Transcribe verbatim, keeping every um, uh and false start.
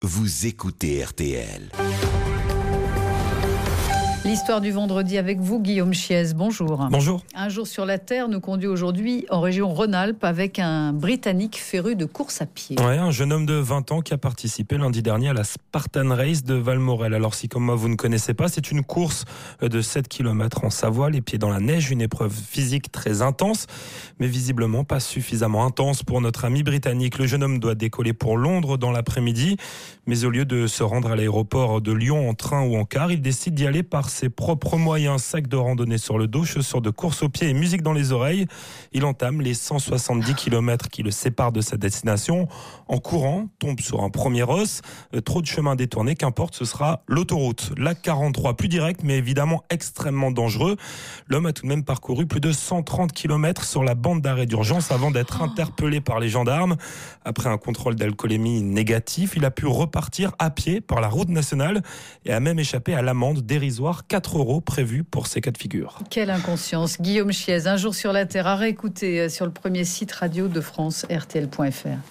Vous écoutez R T L. L'histoire du vendredi avec vous, Guillaume Chiez. Bonjour. Bonjour. Un jour sur la Terre nous conduit aujourd'hui en région Rhône-Alpes avec un Britannique féru de course à pied. Ouais, un jeune homme de vingt ans qui a participé lundi dernier à la Spartan Race de Valmorel. Alors si comme moi vous ne connaissez pas, c'est une course de sept kilomètres en Savoie, les pieds dans la neige, une épreuve physique très intense, mais visiblement pas suffisamment intense pour notre ami britannique. Le jeune homme doit décoller pour Londres dans l'après-midi, mais au lieu de se rendre à l'aéroport de Lyon en train ou en car, il décide d'y aller par ses propres moyens, sac de randonnée sur le dos, chaussures de course aux pieds et musique dans les oreilles. Il entame les cent soixante-dix kilomètres qui le séparent de sa destination. En courant, tombe sur un premier os, euh, trop de chemin détourné, qu'importe, ce sera l'autoroute. La quarante-trois, plus direct, mais évidemment extrêmement dangereux. L'homme a tout de même parcouru plus de cent trente kilomètres sur la bande d'arrêt d'urgence avant d'être interpellé par les gendarmes. Après un contrôle d'alcoolémie négatif, il a pu repartir à pied par la route nationale et a même échappé à l'amende dérisoire quatre euros prévue pour ces cas de figure. Quelle inconscience. Guillaume Chiez, un jour sur la Terre, à réécouter sur le premier site radio de France, R T L point F R.